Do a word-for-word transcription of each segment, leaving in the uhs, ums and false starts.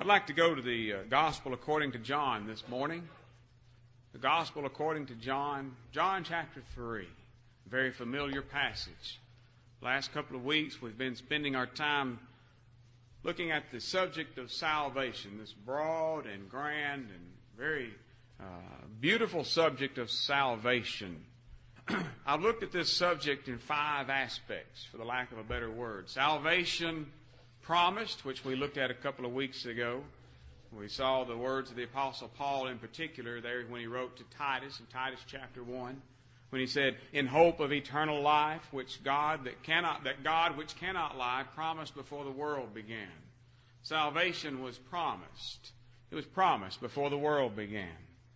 I'd like to go to the uh, Gospel according to John this morning. The Gospel according to John, John chapter three, a very familiar passage. Last couple of weeks we've been spending our time looking at the subject of salvation, this broad and grand and very uh, beautiful subject of salvation. I've looked at this subject in five aspects, for the lack of a better word. Salvation promised, which we looked at a couple of weeks ago. We saw the words of the Apostle Paul in particular there when he wrote to Titus in Titus chapter one, when he said, "In hope of eternal life, which God that cannot that God which cannot lie promised before the world began." Salvation was promised. It was promised before the world began.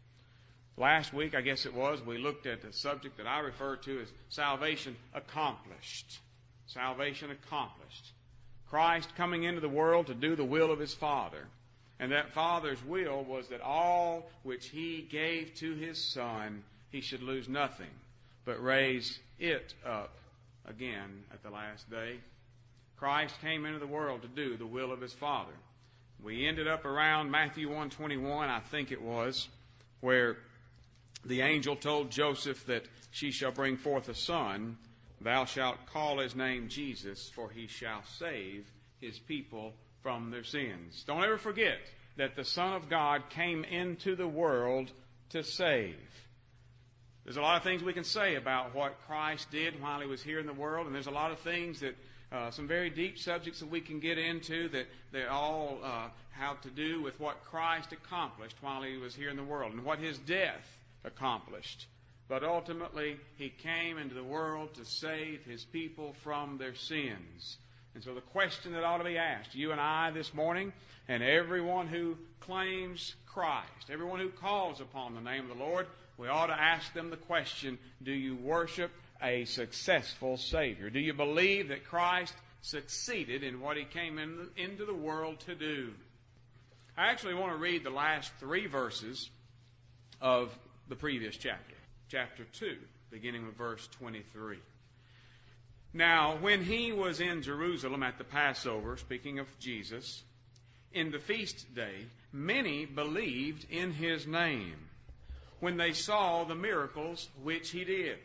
Last week, I guess it was, we looked at the subject that I refer to as salvation accomplished. Salvation accomplished. Christ coming into the world to do the will of His Father. And that Father's will was that all which He gave to His Son, He should lose nothing, but raise it up again at the last day. Christ came into the world to do the will of His Father. We ended up around Matthew one twenty-one, I think it was, where the angel told Joseph that she shall bring forth a son. Thou shalt call his name Jesus, for he shall save his people from their sins. Don't ever forget that the Son of God came into the world to save. There's a lot of things we can say about what Christ did while He was here in the world, and there's a lot of things that, uh, some very deep subjects that we can get into that they all uh, have to do with what Christ accomplished while He was here in the world and what His death accomplished. But ultimately, He came into the world to save His people from their sins. And so the question that ought to be asked, you and I this morning, and everyone who claims Christ, everyone who calls upon the name of the Lord, we ought to ask them the question, do you worship a successful Savior? Do you believe that Christ succeeded in what He came in, into the world to do? I actually want to read the last three verses of the previous chapter. Chapter two, beginning with verse twenty-three. Now, when He was in Jerusalem at the Passover, speaking of Jesus, in the feast day, many believed in His name, when they saw the miracles which He did.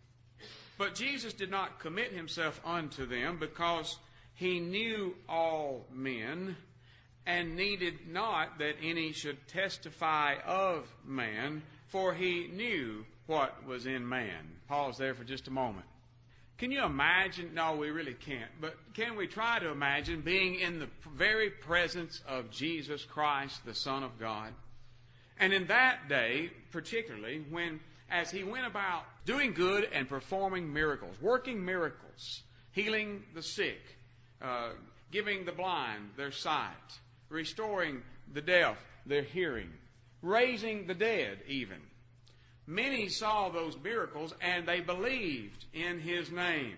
But Jesus did not commit Himself unto them, because He knew all men, and needed not that any should testify of man, for He knew what was in man. Pause there for just a moment. Can you imagine? No, we really can't. But can we try to imagine being in the very presence of Jesus Christ, the Son of God? And in that day, particularly, when as He went about doing good and performing miracles, working miracles, healing the sick, uh, giving the blind their sight, restoring the deaf their hearing, raising the dead even. Many saw those miracles and they believed in His name.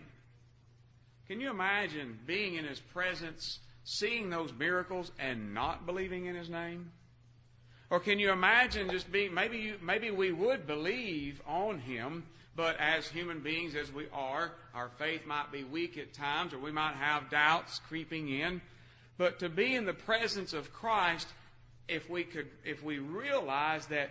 Can you imagine being in His presence, seeing those miracles and not believing in His name? Or can you imagine just being, maybe you, maybe we would believe on Him, but as human beings as we are, our faith might be weak at times, or we might have doubts creeping in. But to be in the presence of Christ, if we could, if we realize that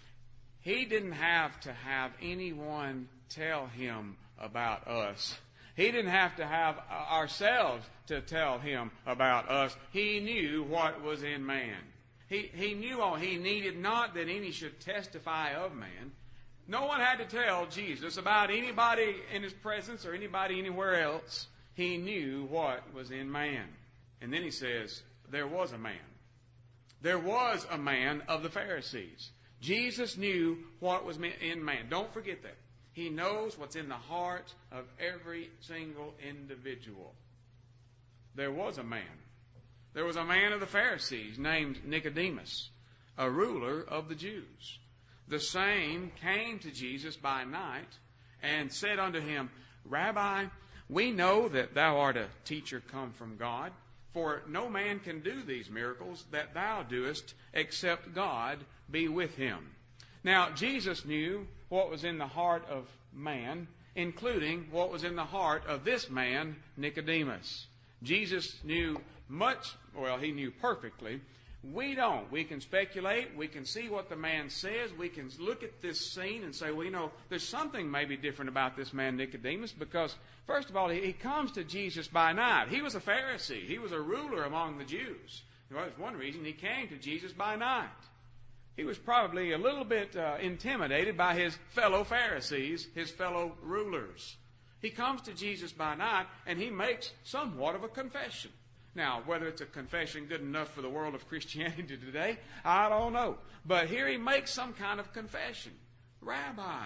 He didn't have to have anyone tell Him about us. He didn't have to have ourselves to tell Him about us. He knew what was in man. He, he knew all. He needed not that any should testify of man. No one had to tell Jesus about anybody in His presence or anybody anywhere else. He knew what was in man. And then He says, there was a man. There was a man of the Pharisees. Jesus knew what was in man. Don't forget that. He knows what's in the heart of every single individual. There was a man. There was a man of the Pharisees named Nicodemus, a ruler of the Jews. The same came to Jesus by night and said unto Him, Rabbi, we know that Thou art a teacher come from God, for no man can do these miracles that Thou doest, except God be with him. Now, Jesus knew what was in the heart of man, including what was in the heart of this man, Nicodemus. Jesus knew much, well, He knew perfectly We don't. We can speculate. We can see what the man says. We can look at this scene and say, well, you know, there's something maybe different about this man Nicodemus because, first of all, he, he comes to Jesus by night. He was a Pharisee. He was a ruler among the Jews. Well, that's one reason he came to Jesus by night. He was probably a little bit uh, intimidated by his fellow Pharisees, his fellow rulers. He comes to Jesus by night, and he makes somewhat of a confession. Now, whether it's a confession good enough for the world of Christianity today, I don't know. But here he makes some kind of confession. Rabbi,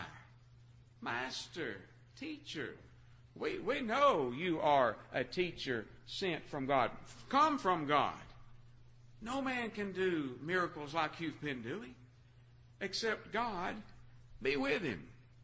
Master, Teacher, we, we know you are a teacher sent from God, come from God. No man can do miracles like you've been doing, except God be with him.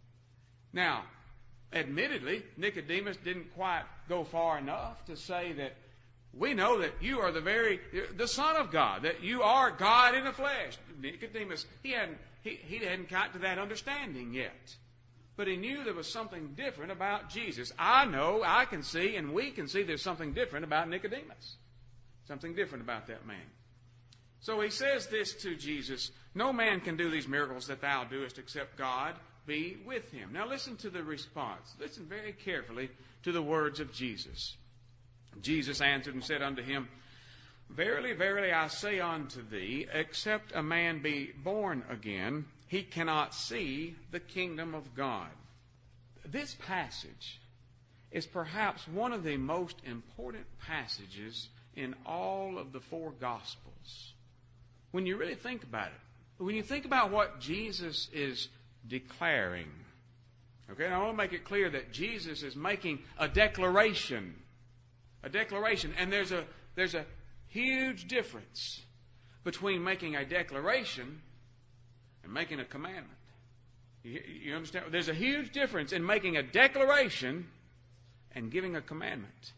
Now, admittedly, Nicodemus didn't quite go far enough to say that we know that you are the very, the Son of God, that you are God in the flesh. Nicodemus, he hadn't, he, he hadn't got to that understanding yet. But he knew there was something different about Jesus. I know, I can see, and we can see there's something different about Nicodemus. Something different about that man. So he says this to Jesus, no man can do these miracles that thou doest except God be with him. Now listen to the response. Listen very carefully to the words of Jesus. Jesus answered and said unto him, Verily, verily, I say unto thee, except a man be born again, he cannot see the kingdom of God. This passage is perhaps one of the most important passages in all of the four Gospels. When you really think about it, when you think about what Jesus is declaring, okay, I want to make it clear that Jesus is making a declaration, a declaration, and there's a there's a huge difference between making a declaration and making a commandment. You, you understand? There's a huge difference in making a declaration and giving a commandment.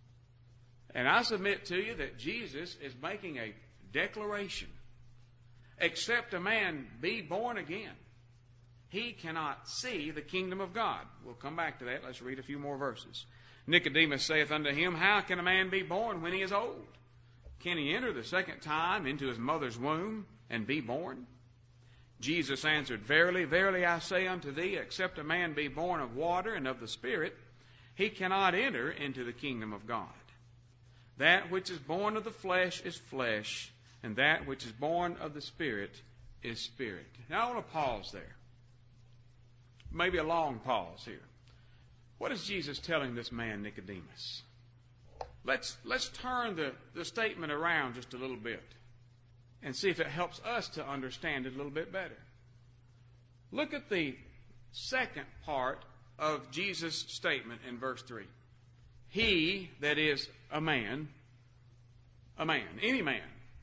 And I submit to you that Jesus is making a declaration. Except a man be born again, he cannot see the kingdom of God. We'll come back to that. Let's read a few more verses. Nicodemus saith unto him, How can a man be born when he is old? Can he enter the second time into his mother's womb and be born? Jesus answered, Verily, verily, I say unto thee, except a man be born of water and of the Spirit, he cannot enter into the kingdom of God. That which is born of the flesh is flesh, and that which is born of the Spirit is spirit. Now I want to pause there. Maybe a long pause here. What is Jesus telling this man Nicodemus? Let's, let's turn the, the statement around just a little bit and see if it helps us to understand it a little bit better. Look at the second part of Jesus' statement in verse three. He, that is a man, a man, any man,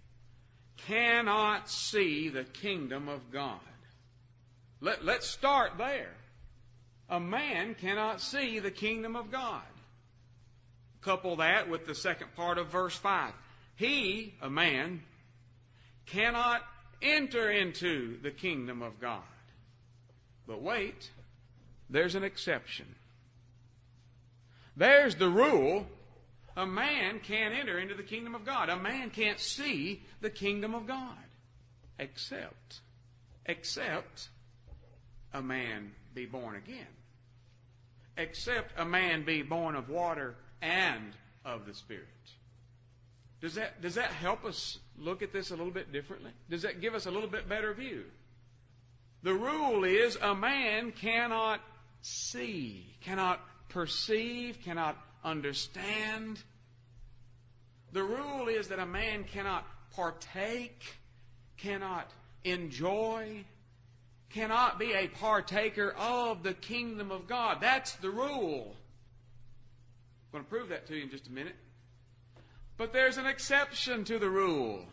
cannot see the kingdom of God. Let, let's start there. A man cannot see the kingdom of God. Couple that with the second part of verse five. He, a man, cannot enter into the kingdom of God. But wait, there's an exception. There's the rule. A man can't enter into the kingdom of God. A man can't see the kingdom of God. Except, except a man be born again. Except a man be born of water and of the Spirit. Does that, does that help us look at this a little bit differently? Does that give us a little bit better view? The rule is a man cannot see, cannot perceive, cannot understand. The rule is that a man cannot partake, cannot enjoy, cannot be a partaker of the kingdom of God. That's the rule. I'm going to prove that to you in just a minute. But there's an exception to the rule.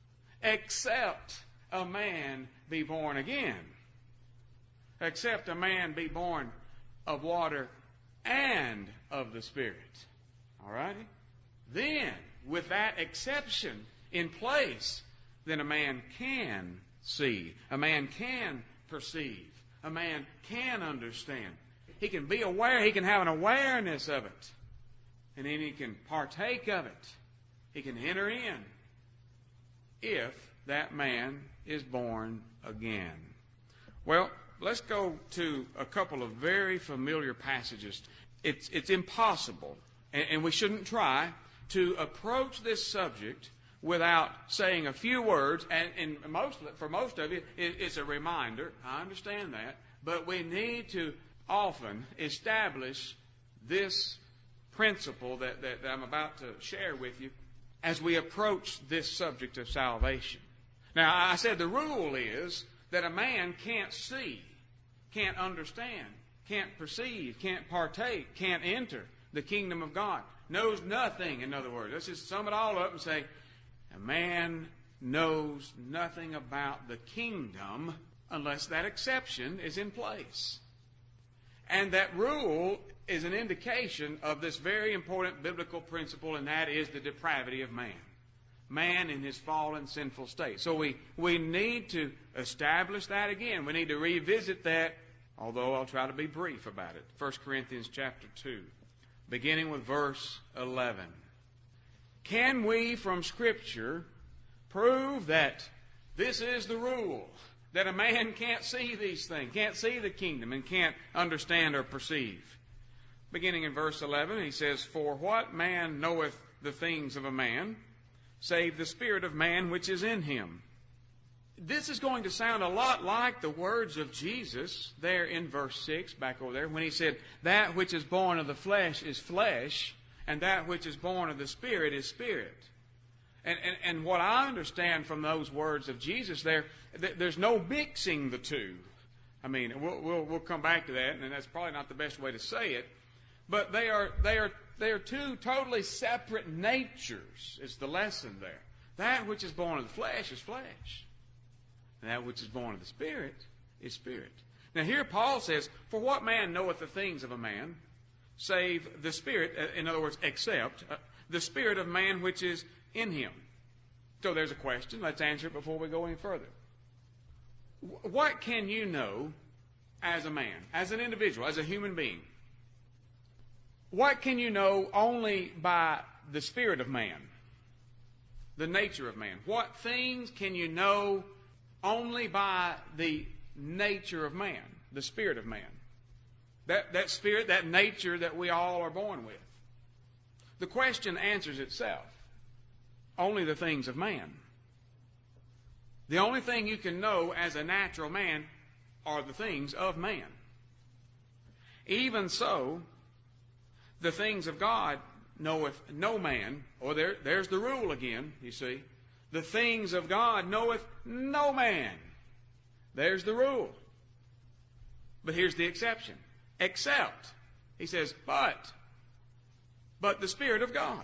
Except a man be born again. Except a man be born of water and of the Spirit. All righty? Then, with that exception in place, then a man can see. A man can perceive. A man can understand. He can be aware. He can have an awareness of it. And then he can partake of it. He can enter in. if that man is born again. Well, let's go to a couple of very familiar passages. It's, it's impossible, and, and we shouldn't try, to approach this subject without saying a few words. And, and most of it, for most of you, it, it's a reminder. I understand that. But we need to often establish this principle that, that, that I'm about to share with you as we approach this subject of salvation. Now, I said the rule is that a man can't see, can't understand, can't perceive, can't partake, can't enter the kingdom of God. Knows nothing, in other words. Let's just sum it all up and say, a man knows nothing about the kingdom unless that exception is in place. And that rule is an indication of this very important biblical principle, and that is the depravity of man. Man in his fallen, sinful state. So we, we need to establish that again. We need to revisit that, although I'll try to be brief about it. First Corinthians chapter two, beginning with verse eleven. Can we from Scripture prove that this is the rule, that a man can't see these things, can't see the kingdom, and can't understand or perceive? Beginning in verse eleven, he says, For what man knoweth the things of a man, save the spirit of man which is in him? This is going to sound a lot like the words of Jesus there in verse six, back over there, when he said, That which is born of the flesh is flesh, and that which is born of the Spirit is spirit. And, and, and what I understand from those words of Jesus there, th- there's no mixing the two. I mean, we'll, we'll, we'll come back to that, and that's probably not the best way to say it. But they are, they are, they are two totally separate natures, is the lesson there. That which is born of the flesh is flesh. And that which is born of the Spirit is spirit. Now here Paul says, For what man knoweth the things of a man, save the Spirit, in other words, except uh, the Spirit of man which is in him? So there's a question. Let's answer it before we go any further. What can you know as a man, as an individual, as a human being? What can you know only by the spirit of man, the nature of man? What things can you know only by the nature of man, the spirit of man? That, that spirit, that nature that we all are born with. The question answers itself. Only the things of man. The only thing you can know as a natural man are the things of man. Even so, the things of God knoweth no man, or there, there's the rule again, you see. The things of God knoweth no man. There's the rule. But here's the exception. Except, he says, but, but the Spirit of God.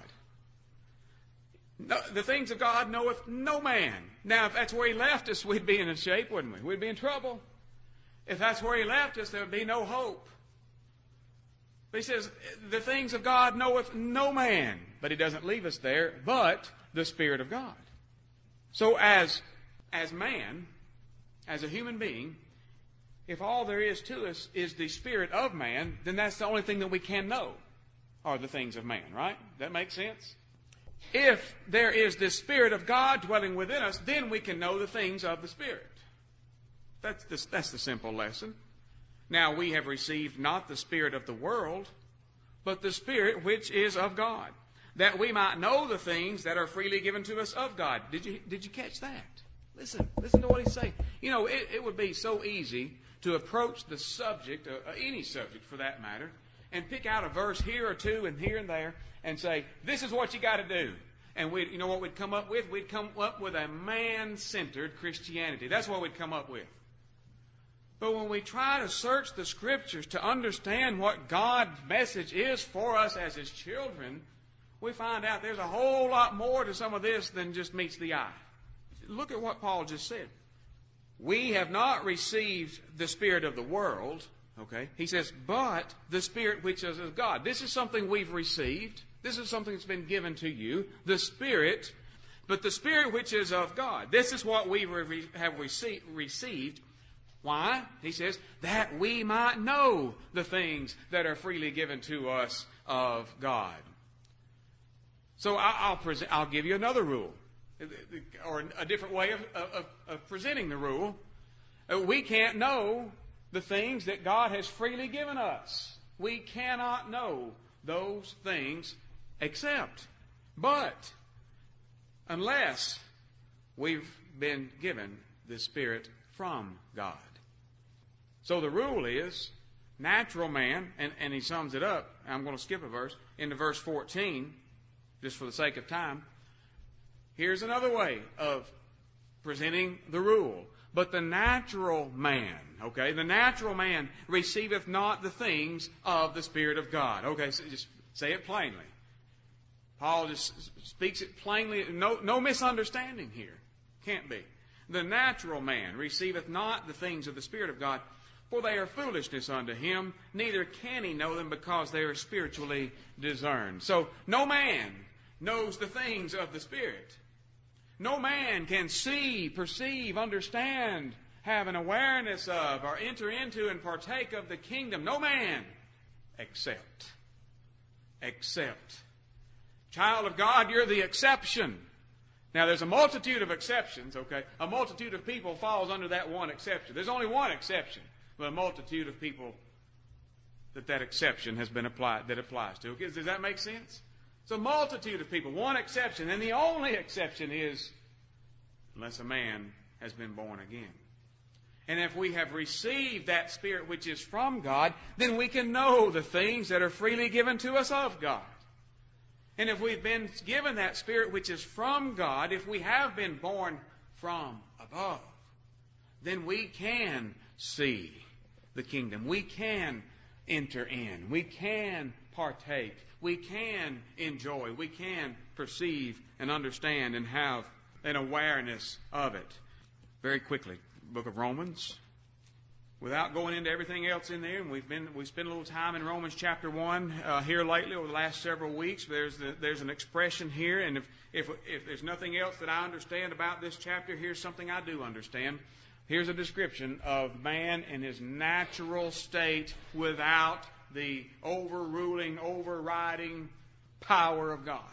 No, the things of God knoweth no man. Now, if that's where he left us, we'd be in a shape, wouldn't we? We'd be in trouble. If that's where he left us, there would be no hope. But he says, the things of God knoweth no man. But he doesn't leave us there, but the Spirit of God. So as, as man, as a human being, if all there is to us is the spirit of man, then that's the only thing that we can know are the things of man, right? That makes sense? If there is the Spirit of God dwelling within us, then we can know the things of the Spirit. That's the, that's the simple lesson. Now, we have received not the spirit of the world, but the Spirit which is of God, that we might know the things that are freely given to us of God. Did you, did you catch that? Listen, listen to what he's saying. You know, it, it would be so easy to approach the subject, uh, any subject for that matter, and pick out a verse here or two and here and there and say, this is what you got to do. And we, you know what we'd come up with? We'd come up with a man-centered Christianity. That's what we'd come up with. But when we try to search the Scriptures to understand what God's message is for us as His children, we find out there's a whole lot more to some of this than just meets the eye. Look at what Paul just said. We have not received the spirit of the world, okay? He says, but the Spirit which is of God. This is something we've received. This is something that's been given to you, the Spirit, but the Spirit which is of God. This is what we re- have rece- received. Why? He says, that we might know the things that are freely given to us of God. So I'll, present, I'll give you another rule. or a different way of, of, of presenting the rule. We can't know the things that God has freely given us. We cannot know those things except, but, unless we've been given the Spirit from God. So the rule is, natural man, and, and he sums it up, I'm going to skip a verse, into verse fourteen, just for the sake of time. Here's another way of presenting the rule. But the natural man, okay, the natural man receiveth not the things of the Spirit of God. Okay, so just say it plainly. Paul just speaks it plainly. No, no misunderstanding here. Can't be. The natural man receiveth not the things of the Spirit of God, for they are foolishness unto him, neither can he know them because they are spiritually discerned. So no man knows the things of the Spirit. No man can see, perceive, understand, have an awareness of, or enter into and partake of the kingdom. No man except. Except. Child of God, you're the exception. Now, there's a multitude of exceptions, okay? A multitude of people falls under that one exception. There's only one exception, but a multitude of people that that exception has been applied, that applies to. Okay? Does that make sense? It's a multitude of people, one exception, and the only exception is unless a man has been born again. And if we have received that Spirit which is from God, then we can know the things that are freely given to us of God. And if we've been given that Spirit which is from God, if we have been born from above, then we can see the kingdom. We can enter in. We can partake. We can enjoy. We can perceive and understand and have an awareness of it. Very quickly, book of Romans. Without going into everything else in there, and we've been we spent a little time in Romans chapter one uh, here lately over the last several weeks. There's the, there's an expression here, and if, if if there's nothing else that I understand about this chapter, here's something I do understand. Here's a description of man in his natural state without the overruling, overriding power of God.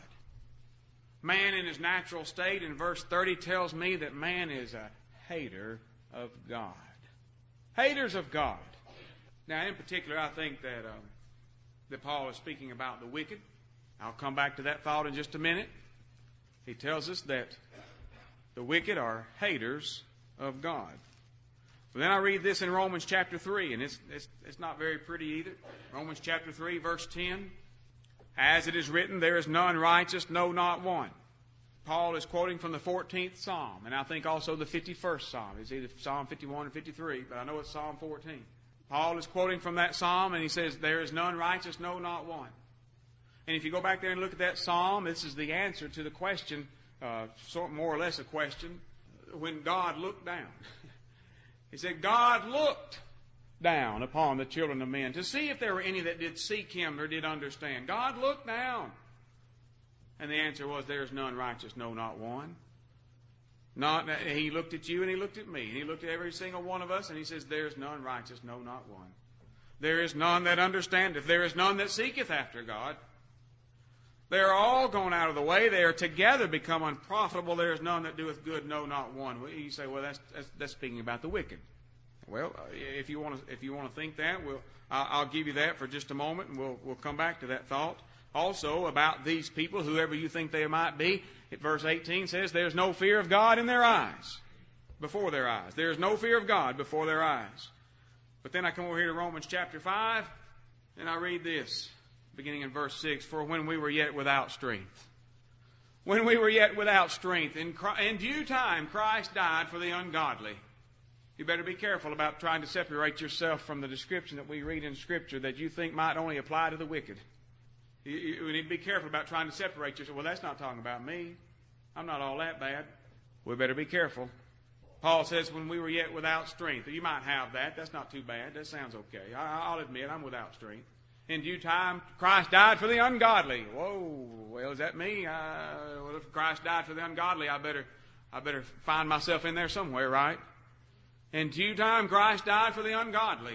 Man in his natural state, in verse thirty, tells me that man is a hater of God. Haters of God. Now, in particular, I think that um, that Paul is speaking about the wicked. I'll come back to that thought in just a minute. He tells us that the wicked are haters of God. But then I read this in Romans chapter three, and it's, it's, it's not very pretty either. Romans chapter three, verse ten. As it is written, there is none righteous, no, not one. Paul is quoting from the fourteenth Psalm, and I think also the fifty-first Psalm. It's either Psalm fifty-one or fifty-three, but I know it's Psalm fourteen. Paul is quoting from that Psalm, and he says, there is none righteous, no, not one. And if you go back there and look at that Psalm, this is the answer to the question, uh, sort more or less a question, when God looked down. He said, God looked down upon the children of men to see if there were any that did seek Him or did understand. God looked down. And the answer was, there is none righteous, no, not one. Not, he looked at you and He looked at me. And He looked at every single one of us and He says, there is none righteous, no, not one. There is none that understandeth. There is none that seeketh after God. They are all gone out of the way. They are together become unprofitable. There is none that doeth good, no, not one. You say, well, that's, that's, that's speaking about the wicked. Well, if you want to, if you want to think that, we'll, I'll give you that for just a moment, and we'll, we'll come back to that thought. Also, about these people, whoever you think they might be, verse eighteen says, there's no fear of God in their eyes, before their eyes. There's no fear of God before their eyes. But then I come over here to Romans chapter five, and I read this, beginning in verse six, for when we were yet without strength, when we were yet without strength, in, in due time Christ died for the ungodly. You better be careful about trying to separate yourself from the description that we read in Scripture that you think might only apply to the wicked. You, you need to be careful about trying to separate yourself. Well, that's not talking about me. I'm not all that bad. We better be careful. Paul says, when we were yet without strength. You might have that. That's not too bad. That sounds okay. I, I'll admit I'm without strength. In due time, Christ died for the ungodly. Whoa, well, is that me? Uh, well, if Christ died for the ungodly, I better, I better find myself in there somewhere, right? In due time, Christ died for the ungodly.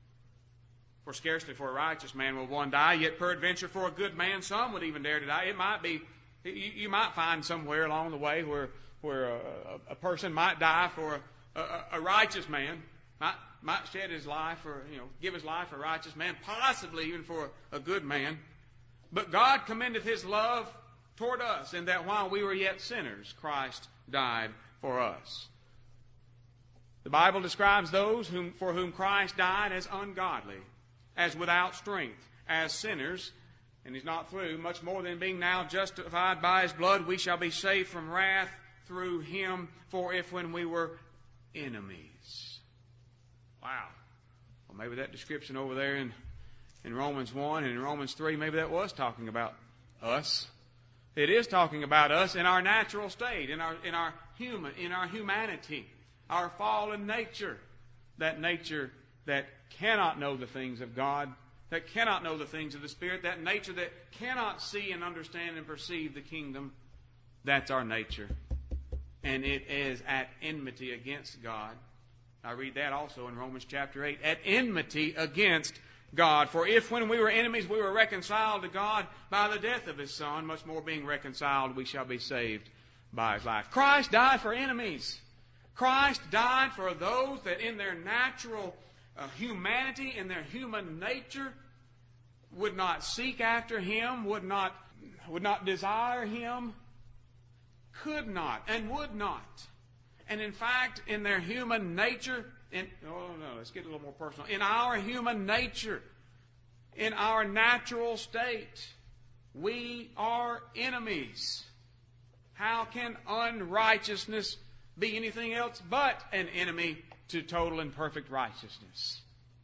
For scarcely for a righteous man will one die, yet peradventure for a good man some would even dare to die. It might be You, you might find somewhere along the way where where a, a, a person might die for a, a, a righteous man, might might shed his life or you know give his life for a righteous man, possibly even for a, a good man. But God commendeth His love toward us, in that while we were yet sinners, Christ died for us. The Bible describes those whom, for whom Christ died as ungodly, as without strength, as sinners, and He's not through. Much more than being now justified by His blood, we shall be saved from wrath through Him. For if when we were enemies. Wow. Well, maybe that description over there in, in Romans one and in Romans three, maybe that was talking about us. It is talking about us in our natural state, in our in our human, in our humanity, our fallen nature, that nature that cannot know the things of God, that cannot know the things of the Spirit, that nature that cannot see and understand and perceive the kingdom. That's our nature. And it is at enmity against God. I read that also in Romans chapter eight. At enmity against God. For if when we were enemies we were reconciled to God by the death of His Son, much more being reconciled we shall be saved by His life. Christ died for enemies. Christ died for those that in their natural uh, humanity, in their human nature, would not seek after Him, would not, would not desire Him, could not, and would not. And in fact, in their human nature, in, oh no, let's get a little more personal. In our human nature, in our natural state, we are enemies. How can unrighteousness be anything else but an enemy to total and perfect righteousness?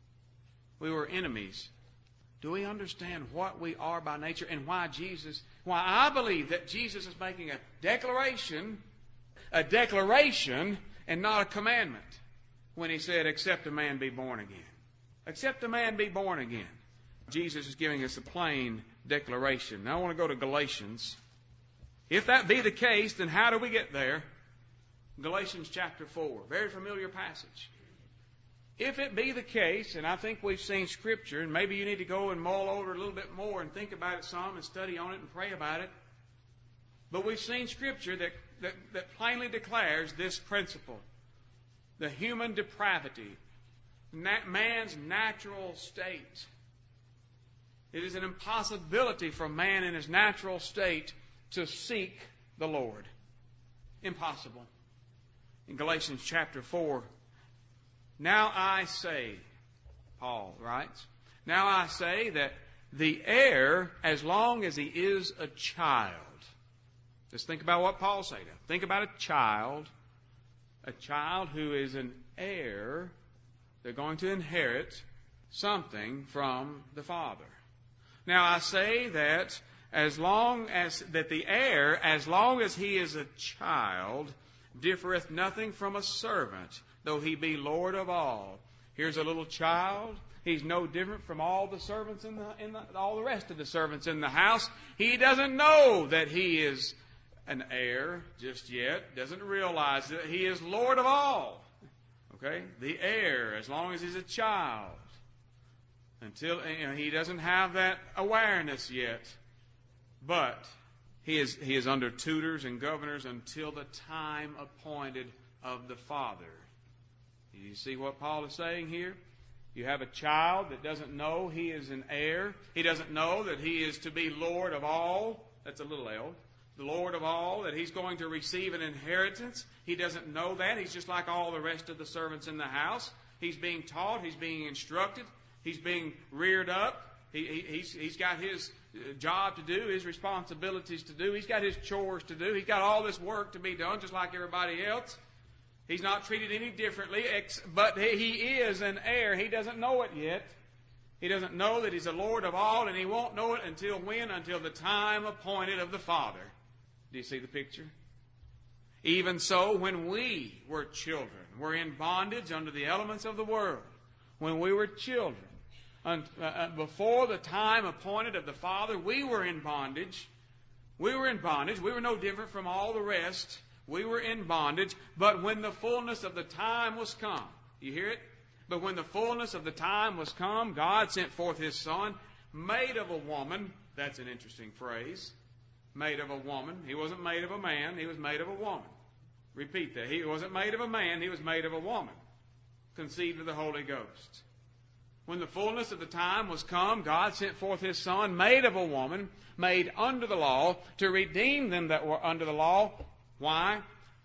We were enemies. Do we understand what we are by nature and why Jesus, why I believe that Jesus is making a declaration, a declaration and not a commandment when He said, except a man be born again. Except a man be born again. Jesus is giving us a plain declaration. Now I want to go to Galatians. If that be the case, then how do we get there? Galatians chapter four, very familiar passage. If it be the case, and I think we've seen Scripture, and maybe you need to go and mull over it a little bit more and think about it some and study on it and pray about it. But we've seen Scripture that, that, that plainly declares this principle. The human depravity, nat- man's natural state. It is an impossibility for man in his natural state to seek the Lord. Impossible. In Galatians chapter four, now I say, Paul writes, now I say that the heir, as long as he is a child. Just think about what Paul said. Think about a child, a child who is an heir. They're going to inherit something from the father. Now I say that as long as that the heir, as long as he is a child, differeth nothing from a servant, though he be Lord of all. Here's a little child. He's no different from all the servants in the, in the all the rest of the servants in the house. He doesn't know that he is an heir just yet. Doesn't realize that he is Lord of all. Okay, the heir, as long as he's a child, until you know, he doesn't have that awareness yet. But he is he is under tutors and governors until the time appointed of the Father. You see what Paul is saying here? You have a child that doesn't know he is an heir. He doesn't know that he is to be Lord of all. That's a little L. The Lord of all, that he's going to receive an inheritance. He doesn't know that. He's just like all the rest of the servants in the house. He's being taught. He's being instructed. He's being reared up. He, he, he's, he's got his job to do, his responsibilities to do. He's got his chores to do. He's got all this work to be done just like everybody else. He's not treated any differently, but he is an heir. He doesn't know it yet. He doesn't know that he's the Lord of all, and he won't know it until when? Until the time appointed of the Father. Do you see the picture? Even so, when we were children, were in bondage under the elements of the world. When we were children, before the time appointed of the Father, we were in bondage. We were in bondage. We were no different from all the rest. We were in bondage, but when the fullness of the time was come, you hear it? But when the fullness of the time was come, God sent forth His Son, made of a woman. That's an interesting phrase. made of a woman. He wasn't made of a man. He was made of a woman. Repeat that. He wasn't made of a man. He was made of a woman, conceived of the Holy Ghost. When the fullness of the time was come, God sent forth His Son, made of a woman, made under the law, to redeem them that were under the law. Why?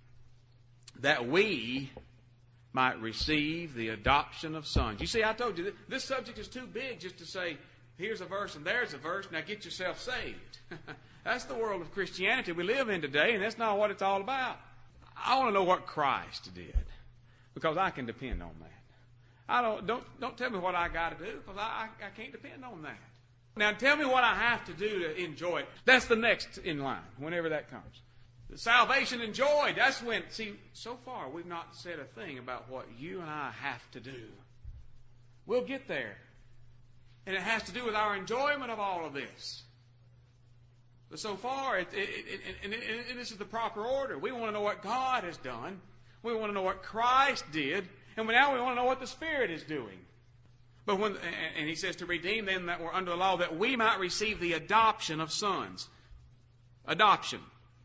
That we might receive the adoption of sons. You see, I told you, this subject is too big just to say, here's a verse and there's a verse, now get yourself saved. That's the world of Christianity we live in today, and that's not what it's all about. I want to know what Christ did, because I can depend on that. I don't, don't, don't tell me what I got to do, because I, I, I can't depend on that. Now tell me what I have to do to enjoy it. That's the next in line, whenever that comes. The salvation and joy, that's when, see, so far we've not said a thing about what you and I have to do. We'll get there. And it has to do with our enjoyment of all of this. But so far, it, it, it, it, it, it, this is the proper order. We want to know what God has done. We want to know what Christ did. And now we want to know what the Spirit is doing. But when, and he says to redeem them that were under the law, that we might receive the adoption of sons. Adoption.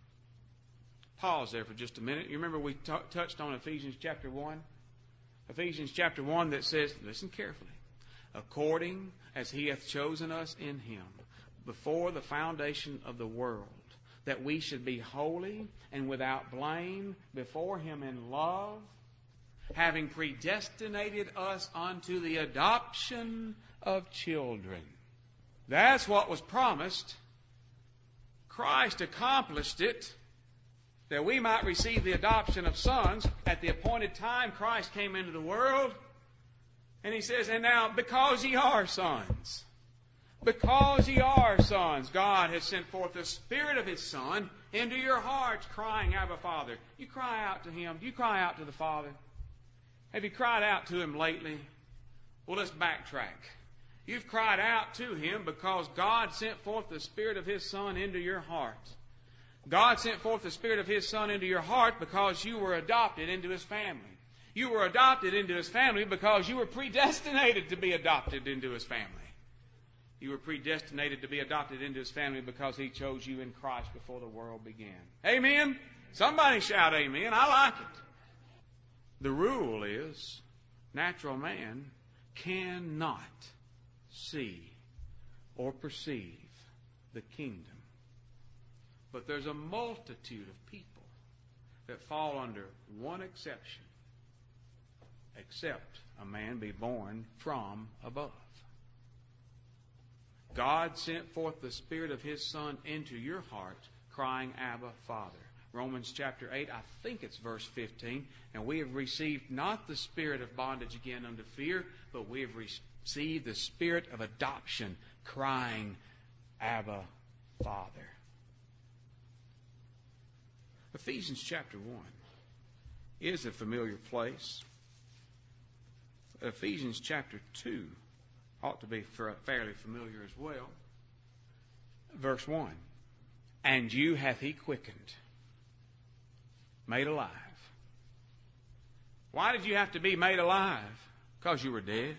Pause there for just a minute. You remember we t- touched on Ephesians chapter one? Ephesians chapter one that says, listen carefully, according as He hath chosen us in Him before the foundation of the world, that we should be holy and without blame before Him in love, having predestinated us unto the adoption of children. That's what was promised. Christ accomplished it, that we might receive the adoption of sons. At the appointed time, Christ came into the world, and He says, and now, because ye are sons, because ye are sons, God has sent forth the Spirit of His Son into your hearts, crying, Abba, Father. You cry out to Him. Do you cry out to the Father? Have you cried out to Him lately? Well, let's backtrack. You've cried out to Him because God sent forth the Spirit of His Son into your heart. God sent forth the Spirit of His Son into your heart because you were adopted into His family. You were adopted into His family because you were predestinated to be adopted into His family. You were predestinated to be adopted into His family because He chose you in Christ before the world began. Amen? Somebody shout amen. I like it. The rule is, natural man cannot see or perceive the kingdom. But there's a multitude of people that fall under one exception, except a man be born from above. God sent forth the Spirit of His Son into your heart, crying, Abba, Father. Romans chapter eight, I think it's verse fifteen. And we have received not the spirit of bondage again unto fear, but we have received the Spirit of adoption, crying, Abba, Father. Ephesians chapter one is a familiar place. Ephesians chapter two ought to be fairly familiar as well. Verse one, and you hath He quickened, made alive. Why did you have to be made alive? Because you were dead.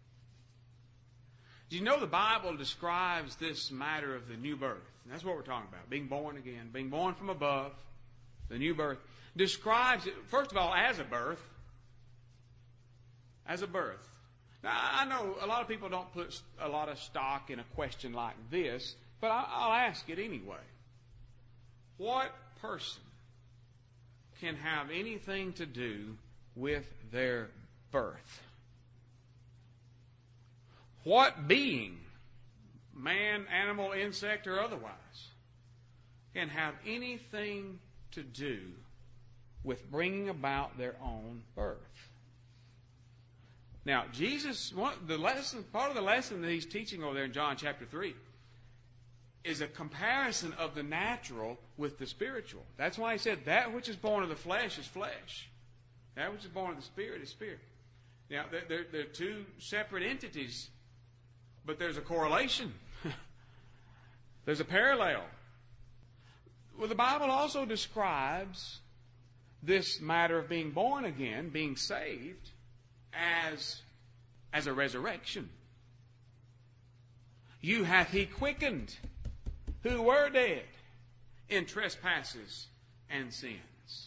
Do you know the Bible describes this matter of the new birth? And that's what we're talking about, being born again, being born from above. The new birth describes it, first of all, as a birth. As a birth. Now, I know a lot of people don't put a lot of stock in a question like this, but I'll ask it anyway. What person can have anything to do with their birth? What being, man, animal, insect, or otherwise, can have anything to do with bringing about their own birth? Now, Jesus, one, the lesson, part of the lesson that He's teaching over there in John chapter three is a comparison of the natural with the spiritual. That's why He said, that which is born of the flesh is flesh. That which is born of the Spirit is spirit. Now, they're, they're, they're two separate entities, but there's a correlation. There's a parallel. Well, the Bible also describes this matter of being born again, being saved, as, as a resurrection. You hath He quickened, who were dead. in trespasses and sins.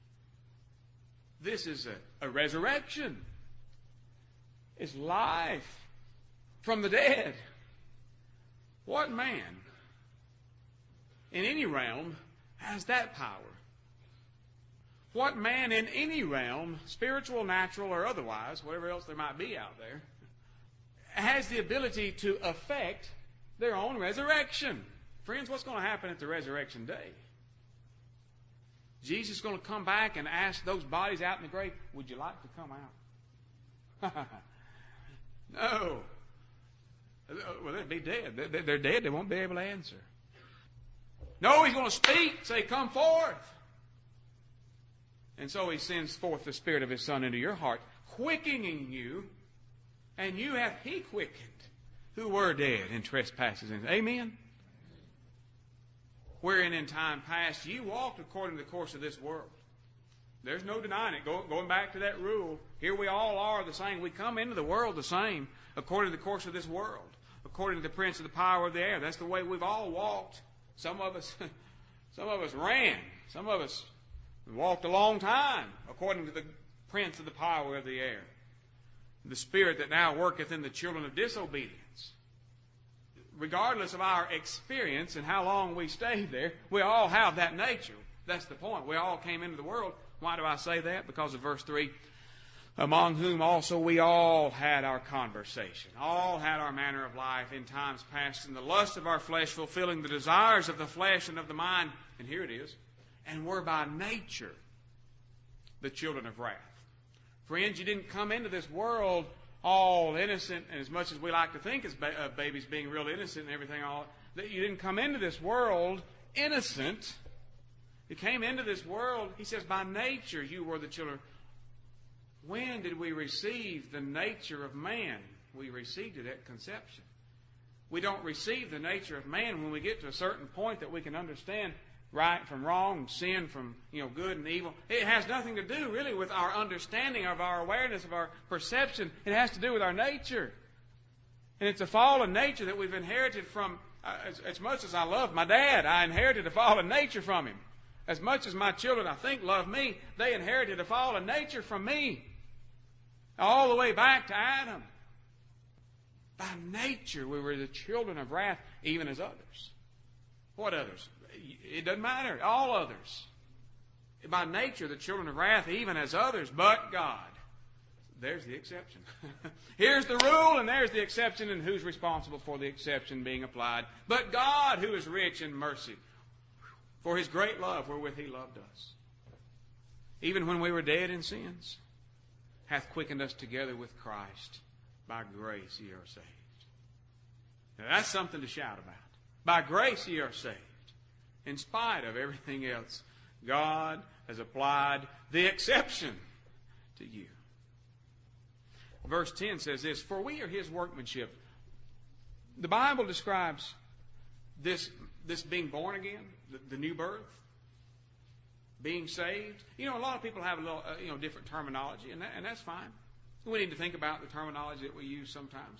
This is a, a resurrection. It's life from the dead. What man in any realm has that power? What man in any realm, spiritual, natural, or otherwise, whatever else there might be out there, has the ability to affect their own resurrection? Friends, what's going to happen at the resurrection day? Jesus is going to come back and ask those bodies out in the grave, would you like to come out? No. Well, they'd be dead. They're dead. They won't be able to answer. No, he's going to speak, say, come forth. And so he sends forth the Spirit of his Son into your heart, quickening you, and you have he quickened who were dead in trespasses. Amen? Wherein in time past you walked according to the course of this world. There's no denying it. Go, going back to that rule, here we all are the same. We come into the world the same according to the course of this world, according to the prince of the power of the air. That's the way we've all walked. Some of us, some of us ran. Some of us walked a long time according to the prince of the power of the air, the spirit that now worketh in the children of disobedience. Regardless of our experience and how long we stayed there, we all have that nature. That's the point. We all came into the world. Why do I say that? Because of verse three. Among whom also we all had our conversation, all had our manner of life in times past in the lust of our flesh, fulfilling the desires of the flesh and of the mind. And here it is. And were by nature the children of wrath. Friends, you didn't come into this world all innocent, and as much as we like to think as ba- uh, babies being real innocent and everything, all that you didn't come into this world innocent. You came into this world, he says, by nature you were the children. When did we receive the nature of man? We received it at conception. We don't receive the nature of man when we get to a certain point that we can understand right from wrong, sin from, you know, good and evil. It has nothing to do really with our understanding of our awareness, of our perception. It has to do with our nature. And it's a fallen nature that we've inherited from, uh, as, as much as I love my dad, I inherited a fallen nature from him. As much as my children, I think, love me, they inherited a fallen nature from me. All the way back to Adam. By nature, we were the children of wrath, even as others. What others? It doesn't matter. All others. By nature, the children of wrath, even as others, but God. There's the exception. Here's the rule, and there's the exception, and who's responsible for the exception being applied? But God, who is rich in mercy, for his great love wherewith he loved us. Even when we were dead in sins, hath quickened us together with Christ. By grace ye are saved. Now that's something to shout about. By grace ye are saved. In spite of everything else, God has applied the exception to you. Verse ten says this, for we are his workmanship. The Bible describes this, this being born again, the, the new birth, being saved. You know, a lot of people have a little, uh, you know, different terminology, and, that, and that's fine. We need to think about the terminology that we use sometimes.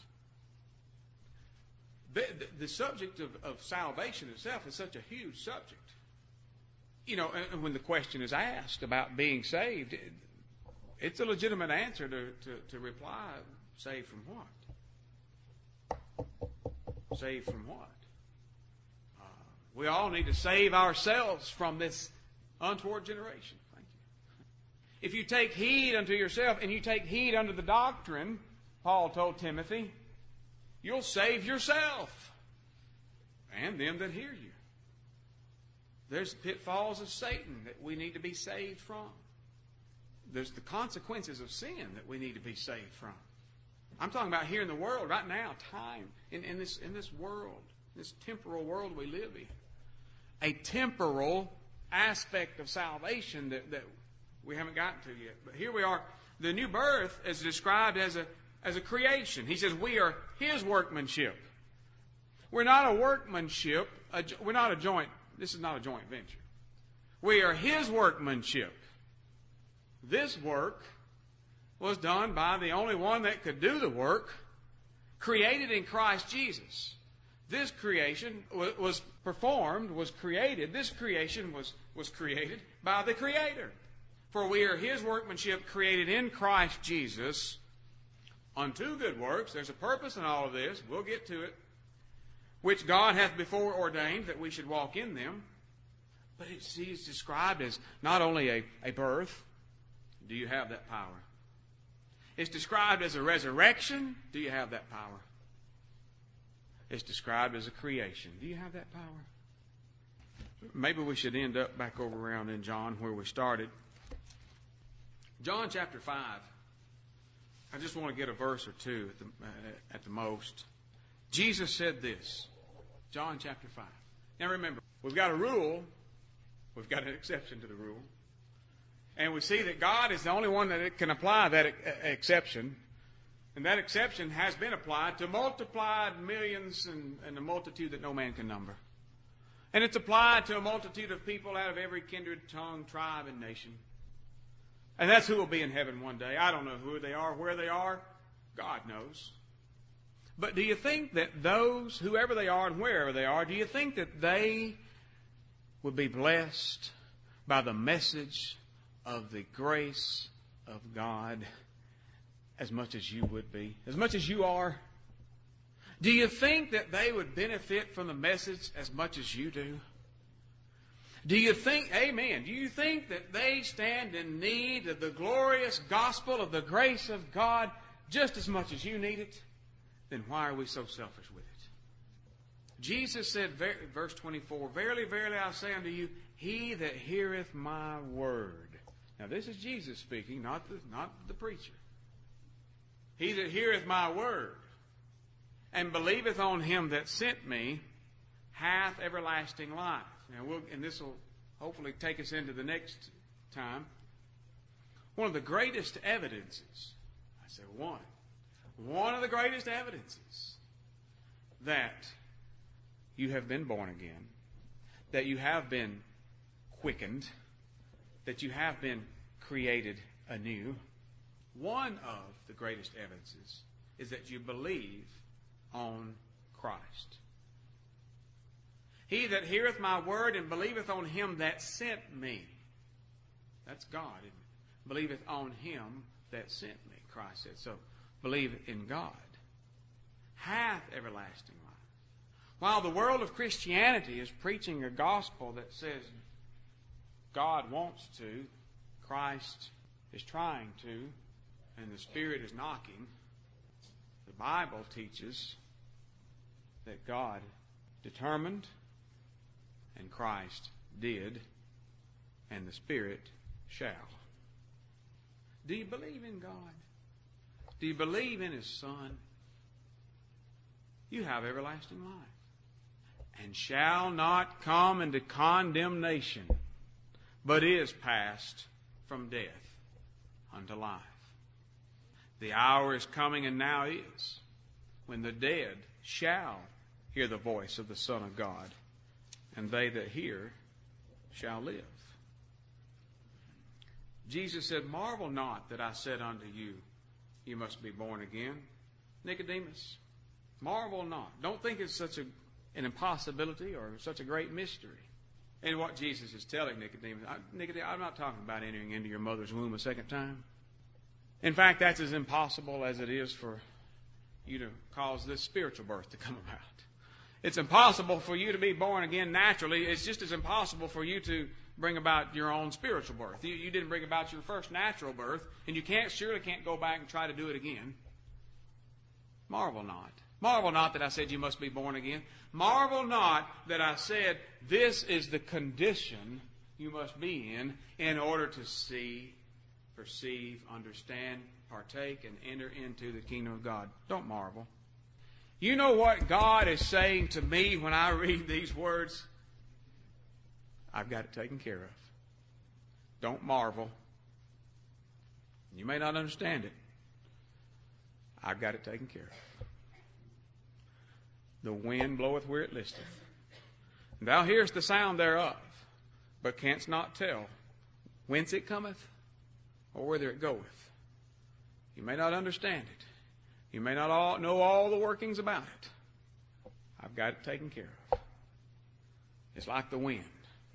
The, the, the subject of, of salvation itself is such a huge subject. You know, and, and when the question is asked about being saved, it, it's a legitimate answer to, to, to reply, saved from what? Saved from what? Uh, we all need to save ourselves from this untoward generation. Thank you. If you take heed unto yourself and you take heed unto the doctrine, Paul told Timothy, you'll save yourself and them that hear you. There's the pitfalls of Satan that we need to be saved from. There's the consequences of sin that we need to be saved from. I'm talking about here in the world right now, time, in, in, this, in this world, this temporal world we live in. A temporal aspect of salvation that, that we haven't gotten to yet. But here we are. The new birth is described as a as a creation. He says we are his workmanship. We're not a workmanship. A, we're not a joint. This is not a joint venture. We are his workmanship. This work was done by the only one that could do the work, created in Christ Jesus. This creation was performed, was created. This creation was, was created by the Creator. For we are His workmanship, created in Christ Jesus unto good works. There's a purpose in all of this. We'll get to it. Which God hath before ordained that we should walk in them. But it's, it's described as not only a, a birth. Do you have that power? It's described as a resurrection. Do you have that power? It's described as a creation. Do you have that power? Maybe we should end up back over around in John where we started. John chapter five. I just want to get a verse or two at the, uh, at the most. Jesus said this. John chapter five. Now remember, we've got a rule. We've got an exception to the rule. And we see that God is the only one that can apply that exception. And that exception has been applied to multiplied millions and, and a multitude that no man can number. And it's applied to a multitude of people out of every kindred, tongue, tribe, and nation. And that's who will be in heaven one day. I don't know who they are, where they are. God knows. But do you think that those, whoever they are and wherever they are, do you think that they would be blessed by the message of the grace of God as much as you would be, as much as you are? Do you think that they would benefit from the message as much as you do? Do you think, amen, do you think that they stand in need of the glorious gospel of the grace of God just as much as you need it? Then why are we so selfish with it? Jesus said, verse twenty-four, Verily, verily, I say unto you, he that heareth my word. Now this is Jesus speaking, not the, not the preacher. He that heareth my word and believeth on him that sent me hath everlasting life. Now, we'll, and this will hopefully take us into the next time. One of the greatest evidences, I say one, one of the greatest evidences that you have been born again, that you have been quickened, that you have been created anew, one of the greatest evidences is that you believe on Christ. He that heareth my word and believeth on him that sent me. That's God, isn't it? Believeth on him that sent me, Christ said. So, believe in God. Hath everlasting life. While the world of Christianity is preaching a gospel that says God wants to, Christ is trying to, and the Spirit is knocking, the Bible teaches that God determined, and Christ did, and the Spirit shall. Do you believe in God? Do you believe in His Son? You have everlasting life, and shall not come into condemnation, but is passed from death unto life. The hour is coming, and now is, when the dead shall hear the voice of the Son of God, and they that hear shall live. Jesus said, Marvel not that I said unto you, you must be born again. Nicodemus, marvel not. Don't think it's such a, an impossibility or such a great mystery. And what Jesus is telling Nicodemus, I, Nicodemus, I'm not talking about entering into your mother's womb a second time. In fact, that's as impossible as it is for you to cause this spiritual birth to come about. It's impossible for you to be born again naturally. It's just as impossible for you to bring about your own spiritual birth. You, you didn't bring about your first natural birth, and you can't surely can't go back and try to do it again. Marvel not. Marvel not that I said you must be born again. Marvel not that I said this is the condition you must be in in order to see, perceive, understand, partake, and enter into the kingdom of God. Don't marvel. You know what God is saying to me when I read these words? I've got it taken care of. Don't marvel. You may not understand it. I've got it taken care of. The wind bloweth where it listeth. And thou hearest the sound thereof, but canst not tell whence it cometh or whither it goeth. You may not understand it. You may not all know all the workings about it. I've got it taken care of. It's like the wind.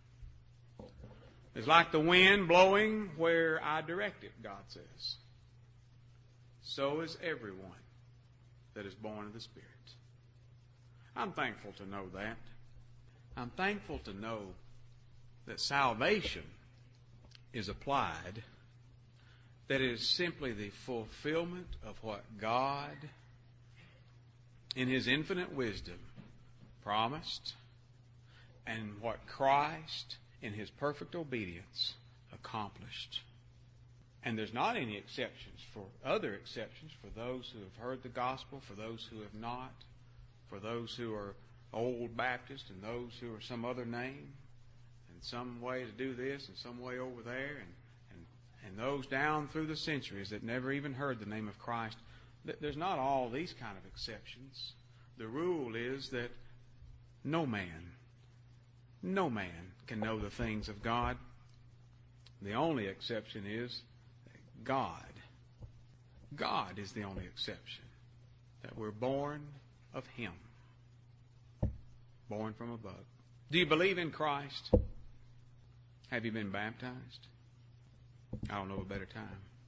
It's like the wind blowing where I direct it, God says. So is everyone that is born of the Spirit. I'm thankful to know that. I'm thankful to know that salvation is applied, that it is simply the fulfillment of what God, in His infinite wisdom, promised, and what Christ, in His perfect obedience, accomplished. And there's not any exceptions for other exceptions for those who have heard the gospel, for those who have not, for those who are old Baptist and those who are some other name, and some way to do this and some way over there, and, and, and those down through the centuries that never even heard the name of Christ. There's not all these kind of exceptions. The rule is that no man, no man can know the things of God. The only exception is God. God is the only exception. That we're born of Him. Born from above. Do you believe in Christ? Have you been baptized? I don't know a better time.